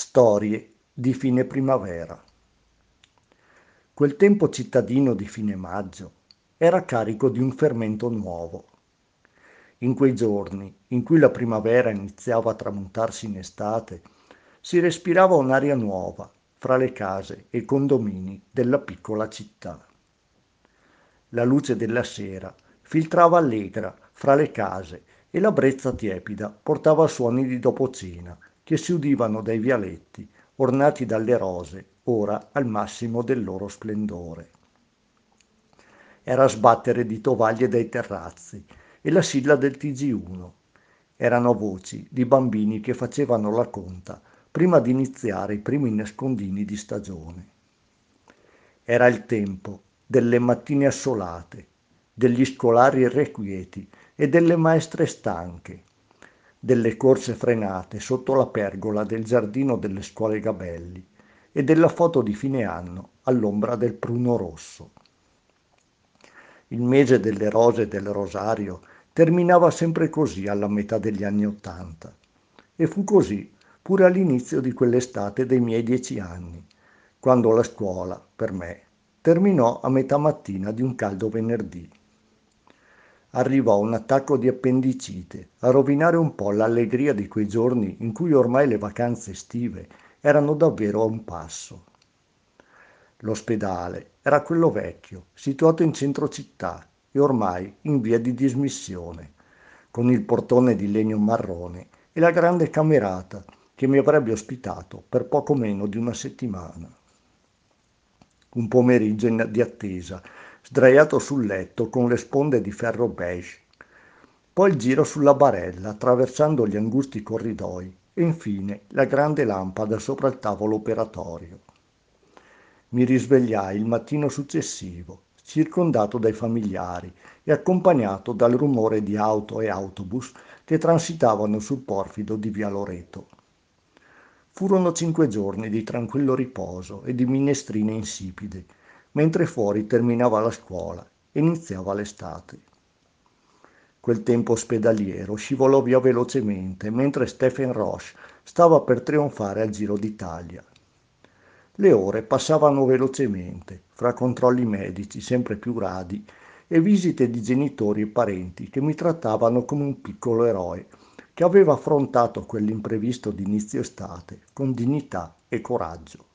Storie di fine primavera. Quel tempo cittadino di fine maggio era carico di un fermento nuovo. In quei giorni in cui la primavera iniziava a tramontarsi in estate, si respirava un'aria nuova fra le case e i condomini della piccola città. La luce della sera filtrava allegra fra le case e la brezza tiepida portava suoni di dopo cena che si udivano dai vialetti ornati dalle rose, ora al massimo del loro splendore. Era sbattere di tovaglie dai terrazzi e la sigla del TG1. Erano voci di bambini che facevano la conta prima di iniziare i primi nascondini di stagione. Era il tempo delle mattine assolate, degli scolari irrequieti e delle maestre stanche, delle corse frenate sotto la pergola del giardino delle scuole Gabelli e della foto di fine anno all'ombra del pruno rosso. Il mese delle rose e del rosario terminava sempre così alla metà degli anni '80 e fu così pure all'inizio di quell'estate dei miei 10 anni, quando la scuola, per me, terminò a metà mattina di un caldo venerdì. Arrivò un attacco di appendicite a rovinare un po' l'allegria di quei giorni in cui ormai le vacanze estive erano davvero a un passo. L'ospedale era quello vecchio, situato in centro città e ormai in via di dismissione, con il portone di legno marrone e la grande camerata che mi avrebbe ospitato per poco meno di una settimana. Un pomeriggio di attesa, sdraiato sul letto con le sponde di ferro beige, poi il giro sulla barella attraversando gli angusti corridoi e infine la grande lampada sopra il tavolo operatorio. Mi risvegliai il mattino successivo, circondato dai familiari e accompagnato dal rumore di auto e autobus che transitavano sul porfido di via Loreto. Furono 5 giorni di tranquillo riposo e di minestrine insipide, mentre fuori terminava la scuola e iniziava l'estate. Quel tempo ospedaliero scivolò via velocemente mentre Stephen Roche stava per trionfare al Giro d'Italia. Le ore passavano velocemente, fra controlli medici sempre più radi e visite di genitori e parenti che mi trattavano come un piccolo eroe che aveva affrontato quell'imprevisto di inizio estate con dignità e coraggio.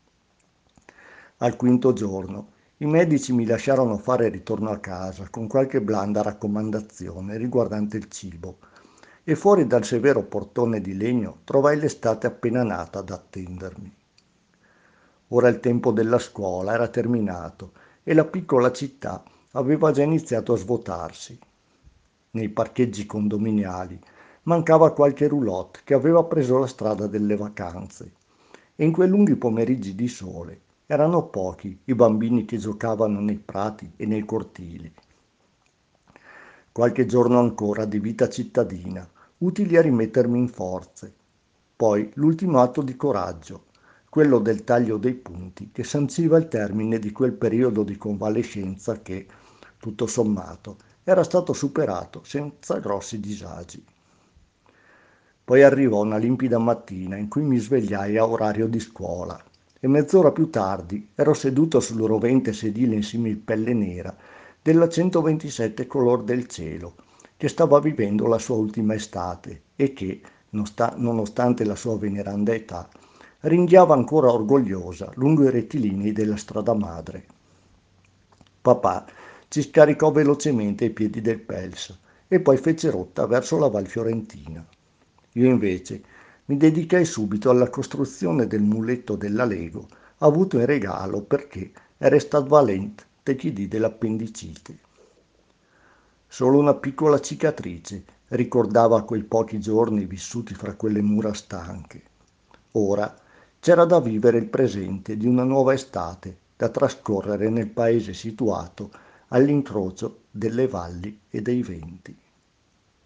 Al quinto giorno i medici mi lasciarono fare ritorno a casa con qualche blanda raccomandazione riguardante il cibo e fuori dal severo portone di legno trovai l'estate appena nata ad attendermi. Ora il tempo della scuola era terminato e la piccola città aveva già iniziato a svuotarsi. Nei parcheggi condominiali mancava qualche roulotte che aveva preso la strada delle vacanze e in quei lunghi pomeriggi di sole erano pochi i bambini che giocavano nei prati e nei cortili. Qualche giorno ancora di vita cittadina, utili a rimettermi in forze. Poi l'ultimo atto di coraggio, quello del taglio dei punti, che sanciva il termine di quel periodo di convalescenza che, tutto sommato, era stato superato senza grossi disagi. Poi arrivò una limpida mattina in cui mi svegliai a orario di scuola e mezz'ora più tardi ero seduto sul rovente sedile in similpelle nera della 127 color del cielo, che stava vivendo la sua ultima estate e che, nonostante la sua veneranda età, ringhiava ancora orgogliosa lungo i rettilinei della strada madre. Papà ci scaricò velocemente ai piedi del Pels e poi fece rotta verso la Val Fiorentina. Io invece mi dedicai subito alla costruzione del muletto della Lego avuto in regalo perché era stato valente te chi di dell'appendicite. Solo una piccola cicatrice ricordava quei pochi giorni vissuti fra quelle mura stanche. Ora c'era da vivere il presente di una nuova estate da trascorrere nel paese situato all'incrocio delle valli e dei venti.